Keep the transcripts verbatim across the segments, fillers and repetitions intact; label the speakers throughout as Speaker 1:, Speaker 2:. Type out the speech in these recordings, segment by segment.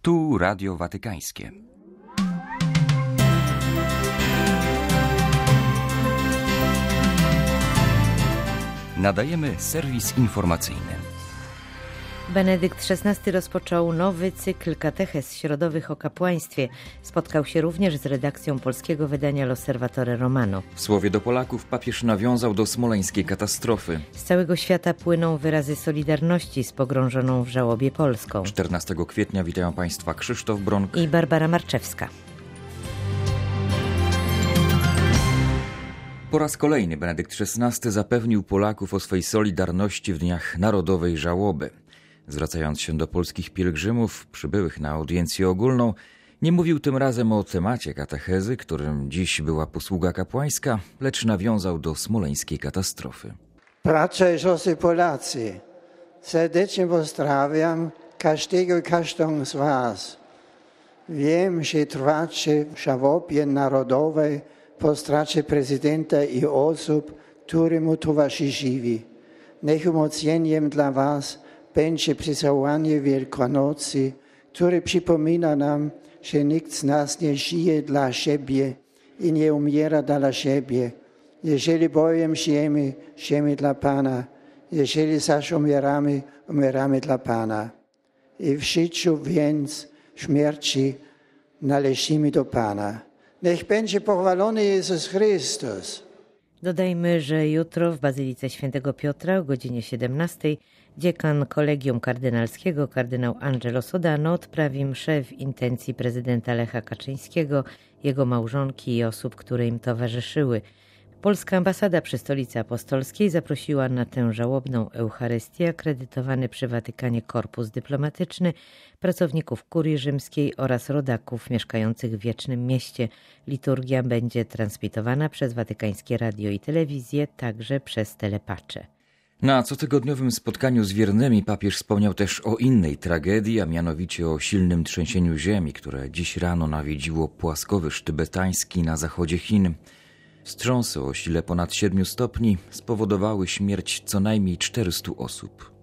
Speaker 1: Tu Radio Watykańskie. Nadajemy serwis informacyjny.
Speaker 2: Benedykt szesnasty rozpoczął nowy cykl katechez środowych o kapłaństwie. Spotkał się również z redakcją polskiego wydania L'Osservatore Romano.
Speaker 1: W słowie do Polaków papież nawiązał do smoleńskiej katastrofy.
Speaker 2: Z całego świata płyną wyrazy solidarności z pogrążoną w żałobie Polską.
Speaker 1: czternastego kwietnia witają Państwa Krzysztof Bronk
Speaker 2: i Barbara Marczewska.
Speaker 1: Po raz kolejny Benedykt szesnasty zapewnił Polaków o swej solidarności w dniach narodowej żałoby. Zwracając się do polskich pielgrzymów przybyłych na audiencję ogólną, nie mówił tym razem o temacie katechezy, którym dziś była posługa kapłańska, lecz nawiązał do smoleńskiej katastrofy.
Speaker 3: Bracia i siostry Polacy, serdecznie pozdrawiam każdego i każdą z was. Wiem, że trwacie w żałobie narodowej po stracie prezydenta i osób, którym mu towarzyszyli. Niech umocnieniem dla was będzie przesłanie Wielkanocy, które przypomina nam, że nikt z nas nie żyje dla siebie i nie umiera dla siebie. Jeżeli bowiem żyjemy, żyjemy dla Pana. Jeżeli zaś umieramy, umieramy dla Pana. I w życiu więc śmierci należymy do Pana. Niech będzie pochwalony Jezus Chrystus.
Speaker 2: Dodajmy, że jutro w Bazylice Świętego Piotra o godzinie siedemnastej dziekan Kolegium Kardynalskiego, kardynał Angelo Sodano, odprawi mszę w intencji prezydenta Lecha Kaczyńskiego, jego małżonki i osób, które im towarzyszyły. Polska ambasada przy Stolicy Apostolskiej zaprosiła na tę żałobną Eucharystię akredytowany przy Watykanie korpus dyplomatyczny, pracowników kurii rzymskiej oraz rodaków mieszkających w Wiecznym Mieście. Liturgia będzie transmitowana przez Watykańskie Radio i Telewizję, także przez telepacze.
Speaker 1: Na cotygodniowym spotkaniu z wiernymi papież wspomniał też o innej tragedii, a mianowicie o silnym trzęsieniu ziemi, które dziś rano nawiedziło płaskowyż tybetański na zachodzie Chin. Wstrząsy o sile ponad siedmiu stopni spowodowały śmierć co najmniej czterystu osób.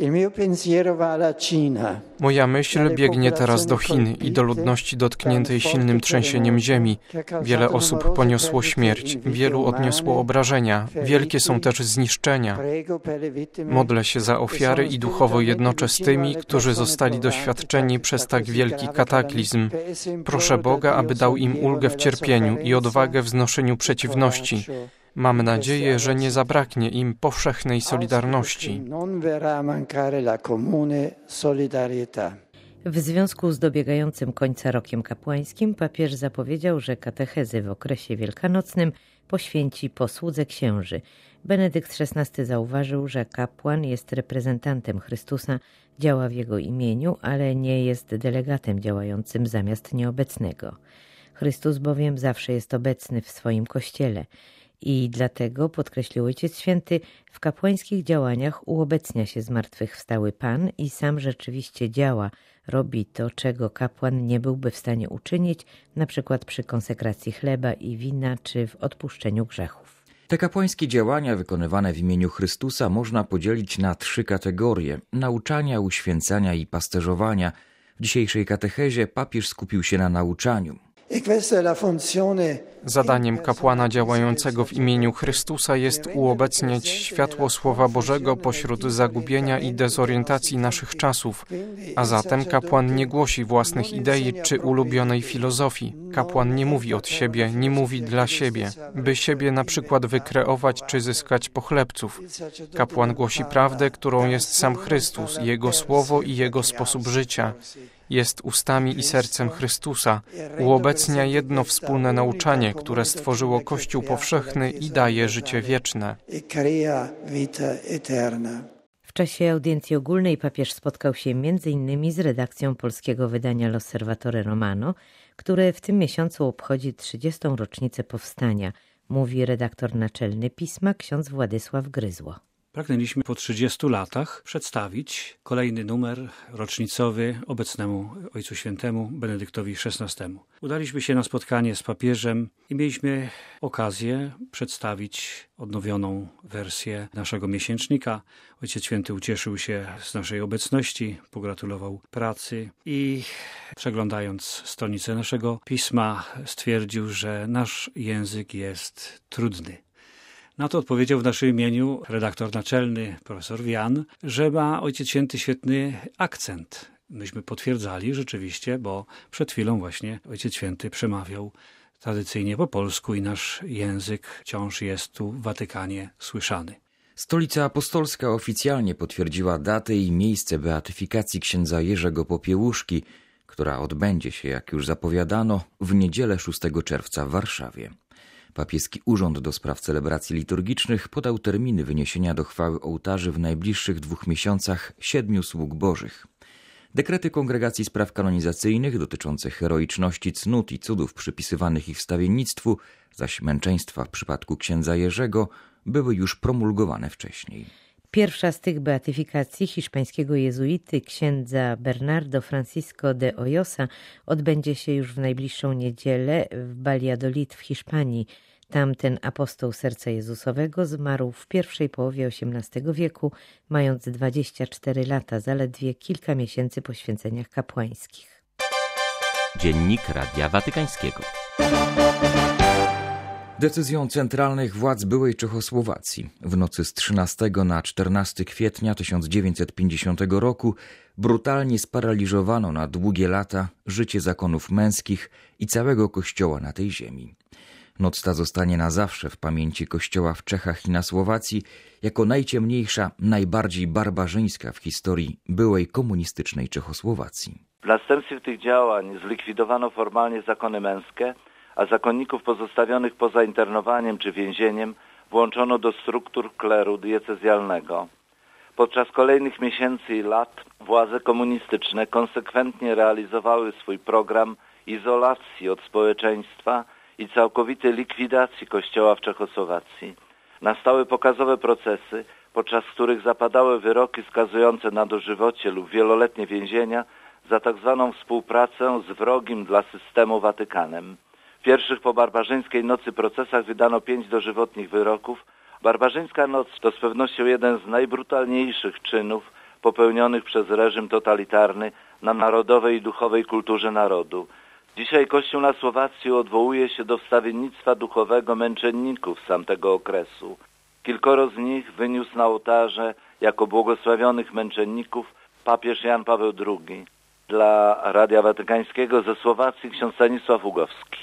Speaker 4: Moja myśl biegnie teraz do Chin i do ludności dotkniętej silnym trzęsieniem ziemi. Wiele osób poniosło śmierć, wielu odniosło obrażenia, wielkie są też zniszczenia. Modlę się za ofiary i duchowo jednoczę z tymi, którzy zostali doświadczeni przez tak wielki kataklizm. Proszę Boga, aby dał im ulgę w cierpieniu i odwagę w znoszeniu przeciwności. Mam nadzieję, że nie zabraknie im powszechnej solidarności.
Speaker 2: W związku z dobiegającym końca rokiem kapłańskim papież zapowiedział, że katechezy w okresie wielkanocnym poświęci posłudze księży. Benedykt szesnasty zauważył, że kapłan jest reprezentantem Chrystusa, działa w Jego imieniu, ale nie jest delegatem działającym zamiast nieobecnego. Chrystus bowiem zawsze jest obecny w swoim Kościele. I dlatego, podkreślił Ojciec Święty, w kapłańskich działaniach uobecnia się zmartwychwstały Pan i sam rzeczywiście działa, robi to, czego kapłan nie byłby w stanie uczynić, na przykład przy konsekracji chleba i wina czy w odpuszczeniu grzechów.
Speaker 1: Te kapłańskie działania wykonywane w imieniu Chrystusa można podzielić na trzy kategorie: nauczania, uświęcania i pasterzowania. W dzisiejszej katechezie papież skupił się na nauczaniu.
Speaker 4: Zadaniem kapłana działającego w imieniu Chrystusa jest uobecniać światło Słowa Bożego pośród zagubienia i dezorientacji naszych czasów, a zatem kapłan nie głosi własnych idei czy ulubionej filozofii. Kapłan nie mówi od siebie, nie mówi dla siebie, by siebie na przykład wykreować czy zyskać pochlebców. Kapłan głosi prawdę, którą jest sam Chrystus, Jego Słowo i Jego sposób życia. Jest ustami i sercem Chrystusa, uobecnia jedno wspólne nauczanie, które stworzyło Kościół powszechny i daje życie wieczne.
Speaker 2: W czasie audiencji ogólnej papież spotkał się między innymi z redakcją polskiego wydania L'Osservatore Romano, które w tym miesiącu obchodzi trzydziestą rocznicę powstania, mówi redaktor naczelny pisma ksiądz Władysław Gryzło.
Speaker 5: Pragnęliśmy po trzydziestu latach przedstawić kolejny numer rocznicowy obecnemu Ojcu Świętemu Benedyktowi szesnastemu. Udaliśmy się na spotkanie z papieżem i mieliśmy okazję przedstawić odnowioną wersję naszego miesięcznika. Ojciec Święty ucieszył się z naszej obecności, pogratulował pracy i przeglądając stronicę naszego pisma, stwierdził, że nasz język jest trudny. Na to odpowiedział w naszym imieniu redaktor naczelny, profesor Wian, że ma Ojciec Święty świetny akcent. Myśmy potwierdzali rzeczywiście, bo przed chwilą właśnie Ojciec Święty przemawiał tradycyjnie po polsku i nasz język wciąż jest tu w Watykanie słyszany.
Speaker 1: Stolica Apostolska oficjalnie potwierdziła datę i miejsce beatyfikacji księdza Jerzego Popiełuszki, która odbędzie się, jak już zapowiadano, w niedzielę szóstego czerwca w Warszawie. Papieski Urząd do Spraw Celebracji Liturgicznych podał terminy wyniesienia do chwały ołtarzy w najbliższych dwóch miesiącach siedmiu sług bożych. Dekrety Kongregacji Spraw Kanonizacyjnych dotyczące heroiczności cnót i cudów przypisywanych ich wstawiennictwu, zaś męczeństwa w przypadku księdza Jerzego, były już promulgowane wcześniej.
Speaker 2: Pierwsza z tych beatyfikacji hiszpańskiego jezuity księdza Bernardo Francisco de Hoyosa odbędzie się już w najbliższą niedzielę w Valladolid w Hiszpanii. Tam ten apostoł Serca Jezusowego zmarł w pierwszej połowie osiemnastego wieku, mając dwadzieścia cztery lata, zaledwie kilka miesięcy po święceniach kapłańskich.
Speaker 6: Dziennik Radia Watykańskiego.
Speaker 1: Decyzją centralnych władz byłej Czechosłowacji w nocy z trzynastego na czternastego kwietnia tysiąc dziewięćset pięćdziesiątego roku brutalnie sparaliżowano na długie lata życie zakonów męskich i całego Kościoła na tej ziemi. Noc ta zostanie na zawsze w pamięci Kościoła w Czechach i na Słowacji jako najciemniejsza, najbardziej barbarzyńska w historii byłej komunistycznej Czechosłowacji.
Speaker 7: W następstwie tych działań zlikwidowano formalnie zakony męskie, a zakonników pozostawionych poza internowaniem czy więzieniem włączono do struktur kleru diecezjalnego. Podczas kolejnych miesięcy i lat władze komunistyczne konsekwentnie realizowały swój program izolacji od społeczeństwa i całkowitej likwidacji Kościoła w Czechosłowacji. Nastały pokazowe procesy, podczas których zapadały wyroki skazujące na dożywocie lub wieloletnie więzienia za tak zwaną współpracę z wrogim dla systemu Watykanem. W pierwszych po barbarzyńskiej nocy procesach wydano pięć dożywotnich wyroków. Barbarzyńska noc to z pewnością jeden z najbrutalniejszych czynów popełnionych przez reżim totalitarny na narodowej i duchowej kulturze narodu. Dzisiaj Kościół na Słowacji odwołuje się do wstawiennictwa duchowego męczenników z tamtego okresu. Kilkoro z nich wyniósł na ołtarze jako błogosławionych męczenników papież Jan Paweł drugi. Dla Radia Watykańskiego ze Słowacji ksiądz Stanisław Ugowski.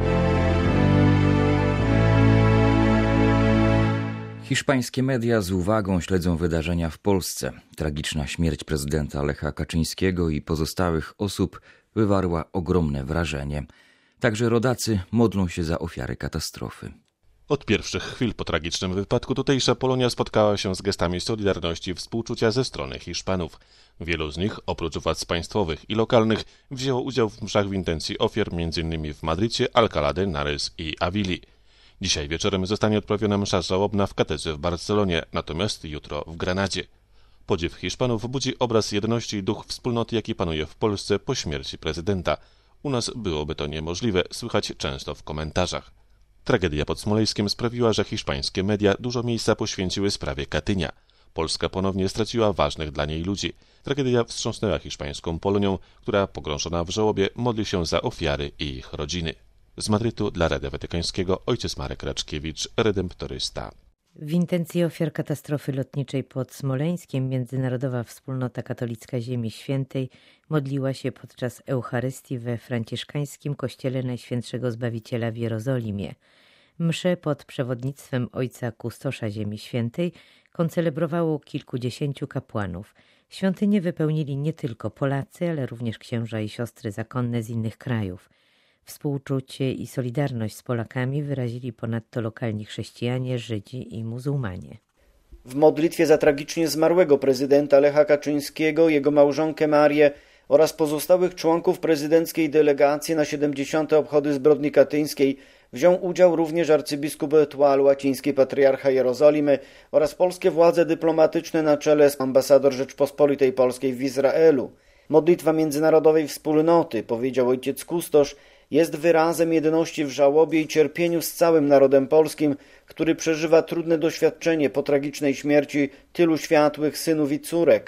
Speaker 1: Hiszpańskie media z uwagą śledzą wydarzenia w Polsce. Tragiczna śmierć prezydenta Lecha Kaczyńskiego i pozostałych osób wywarła ogromne wrażenie. Także rodacy modlą się za ofiary katastrofy.
Speaker 8: Od pierwszych chwil po tragicznym wypadku tutejsza Polonia spotkała się z gestami solidarności i współczucia ze strony Hiszpanów. Wielu z nich, oprócz władz państwowych i lokalnych, wzięło udział w mszach w intencji ofiar m.in. w Madrycie, Alcalá de Henares i Avilli. Dzisiaj wieczorem zostanie odprawiona msza żałobna w katedrze w Barcelonie, natomiast jutro w Granadzie. Podziw Hiszpanów budzi obraz jedności i duch wspólnoty, jaki panuje w Polsce po śmierci prezydenta. U nas byłoby to niemożliwe, słychać często w komentarzach. Tragedia pod Smoleńskiem sprawiła, że hiszpańskie media dużo miejsca poświęciły sprawie Katynia. Polska ponownie straciła ważnych dla niej ludzi. Tragedia wstrząsnęła hiszpańską Polonią, która pogrążona w żałobie modli się za ofiary i ich rodziny. Z Madrytu dla Radia Watykańskiego ojciec Marek Raczkiewicz, redemptorysta.
Speaker 2: W intencji ofiar katastrofy lotniczej pod Smoleńskiem Międzynarodowa Wspólnota Katolicka Ziemi Świętej modliła się podczas Eucharystii we franciszkańskim Kościele Najświętszego Zbawiciela w Jerozolimie. Mszę pod przewodnictwem ojca kustosza Ziemi Świętej koncelebrowało kilkudziesięciu kapłanów. Świątynię wypełnili nie tylko Polacy, ale również księża i siostry zakonne z innych krajów. Współczucie i solidarność z Polakami wyrazili ponadto lokalni chrześcijanie, Żydzi i muzułmanie.
Speaker 9: W modlitwie za tragicznie zmarłego prezydenta Lecha Kaczyńskiego, jego małżonkę Marię oraz pozostałych członków prezydenckiej delegacji na siedemdziesiąte obchody zbrodni katyńskiej wziął udział również arcybiskup Etual, łaciński patriarcha Jerozolimy oraz polskie władze dyplomatyczne na czele z ambasador Rzeczpospolitej Polskiej w Izraelu. Modlitwa międzynarodowej wspólnoty, powiedział ojciec kustosz, jest wyrazem jedności w żałobie i cierpieniu z całym narodem polskim, który przeżywa trudne doświadczenie po tragicznej śmierci tylu światłych synów i córek.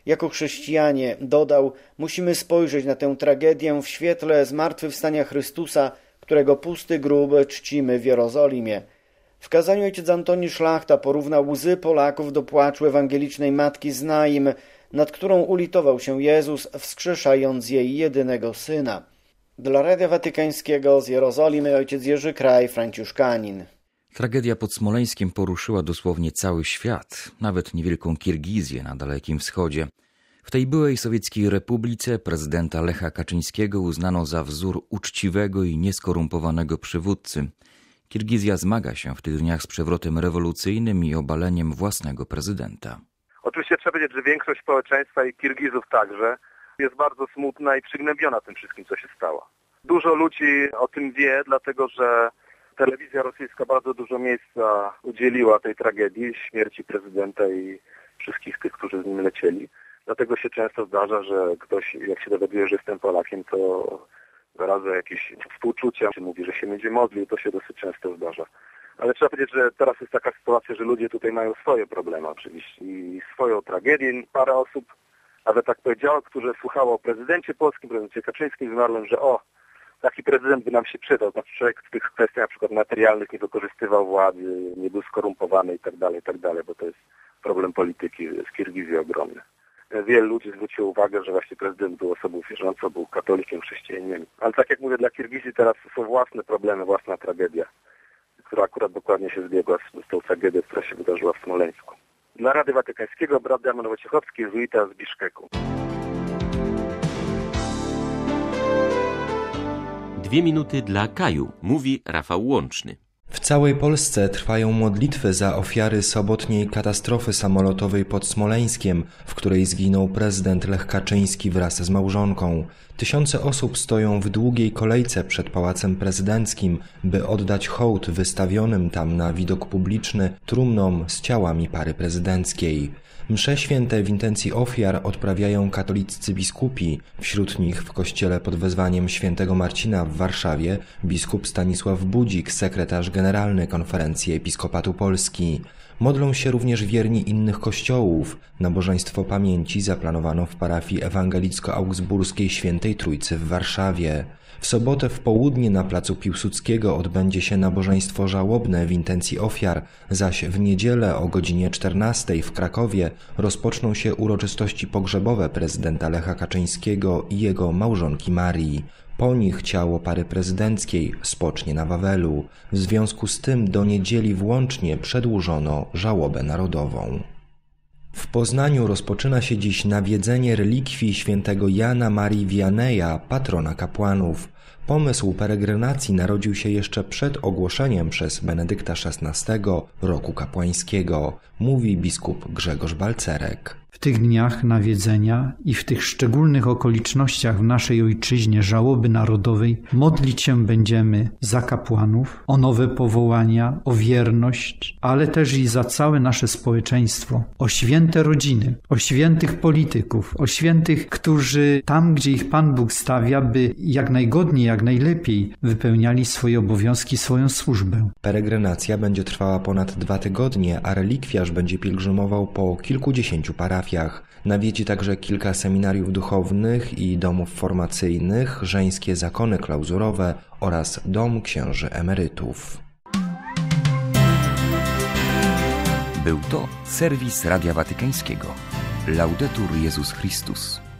Speaker 9: Jako chrześcijanie, dodał, musimy spojrzeć na tę tragedię w świetle zmartwychwstania Chrystusa, którego pusty grób czcimy w Jerozolimie. W kazaniu ojciec Antoni Szlachta porównał łzy Polaków do płaczu ewangelicznej matki z Naim, nad którą ulitował się Jezus, wskrzeszając jej jedynego Syna. Dla Radia Watykańskiego z Jerozolimy ojciec Jerzy Kraj, franciszkanin.
Speaker 1: Tragedia pod Smoleńskiem poruszyła dosłownie cały świat, nawet niewielką Kirgizję na Dalekim Wschodzie. W tej byłej sowieckiej republice prezydenta Lecha Kaczyńskiego uznano za wzór uczciwego i nieskorumpowanego przywódcy. Kirgizja zmaga się w tych dniach z przewrotem rewolucyjnym i obaleniem własnego prezydenta.
Speaker 10: Oczywiście trzeba powiedzieć, że większość społeczeństwa i Kirgizów także jest bardzo smutna i przygnębiona tym wszystkim, co się stało. Dużo ludzi o tym wie, dlatego że telewizja rosyjska bardzo dużo miejsca udzieliła tej tragedii, śmierci prezydenta i wszystkich tych, którzy z nim lecieli. Dlatego się często zdarza, że ktoś, jak się dowiaduje, że jestem Polakiem, to wyraża jakieś współczucia, czy mówi, że się będzie modlił, to się dosyć często zdarza. Ale trzeba powiedzieć, że teraz jest taka sytuacja, że ludzie tutaj mają swoje problemy oczywiście i swoją tragedię. Parę osób, nawet tak powiedziało, które słuchało o prezydencie polskim, prezydencie Kaczyńskim, zmarłym, że o, taki prezydent by nam się przydał. Znaczy człowiek w tych kwestiach na przykład materialnych nie wykorzystywał władzy, nie był skorumpowany i tak dalej, i tak dalej, bo to jest problem polityki w Kirgizji ogromny. Wielu ludzi zwróciło uwagę, że właśnie prezydent był osobą wierzącą, był katolikiem, chrześcijaninem. Ale tak jak mówię, dla Kirgizji teraz są własne problemy, własna tragedia, która akurat dokładnie się zbiegła z, z tą tragedią, która się wydarzyła w Smoleńsku. Dla Rady Watykańskiego brat Damian Wojciechowski, jezuita z Biszkeku.
Speaker 6: Dwie minuty dla Kaju, mówi Rafał Łączny.
Speaker 11: W całej Polsce trwają modlitwy za ofiary sobotniej katastrofy samolotowej pod Smoleńskiem, w której zginął prezydent Lech Kaczyński wraz z małżonką. Tysiące osób stoją w długiej kolejce przed Pałacem Prezydenckim, by oddać hołd wystawionym tam na widok publiczny trumnom z ciałami pary prezydenckiej. Msze święte w intencji ofiar odprawiają katoliccy biskupi, wśród nich w kościele pod wezwaniem świętego Marcina w Warszawie biskup Stanisław Budzik, sekretarz generalny Konferencji Episkopatu Polski. Modlą się również wierni innych kościołów. Nabożeństwo pamięci zaplanowano w parafii ewangelicko-augsburskiej Świętej Trójcy w Warszawie. W sobotę w południe na placu Piłsudskiego odbędzie się nabożeństwo żałobne w intencji ofiar, zaś w niedzielę o godzinie czternastej w Krakowie rozpoczną się uroczystości pogrzebowe prezydenta Lecha Kaczyńskiego i jego małżonki Marii. Po nich ciało pary prezydenckiej spocznie na Wawelu. W związku z tym do niedzieli włącznie przedłużono żałobę narodową. W Poznaniu rozpoczyna się dziś nawiedzenie relikwii świętego Jana Marii Vianneya, patrona kapłanów. Pomysł peregrinacji narodził się jeszcze przed ogłoszeniem przez Benedykta szesnastego roku kapłańskiego, mówi biskup Grzegorz Balcerek.
Speaker 12: W tych dniach nawiedzenia i w tych szczególnych okolicznościach w naszej ojczyźnie żałoby narodowej modlić się będziemy za kapłanów, o nowe powołania, o wierność, ale też i za całe nasze społeczeństwo, o święte rodziny, o świętych polityków, o świętych, którzy tam, gdzie ich Pan Bóg stawia, by jak najgodniej, jak najlepiej wypełniali swoje obowiązki, swoją służbę.
Speaker 11: Peregrinacja będzie trwała ponad dwa tygodnie, a relikwiarz będzie pielgrzymował po kilkudziesięciu parafiach. Nawiedzi także kilka seminariów duchownych i domów formacyjnych, żeńskie zakony klauzurowe oraz dom księży emerytów.
Speaker 1: Był to serwis Radia Watykańskiego. Laudetur Jezus Chrystus.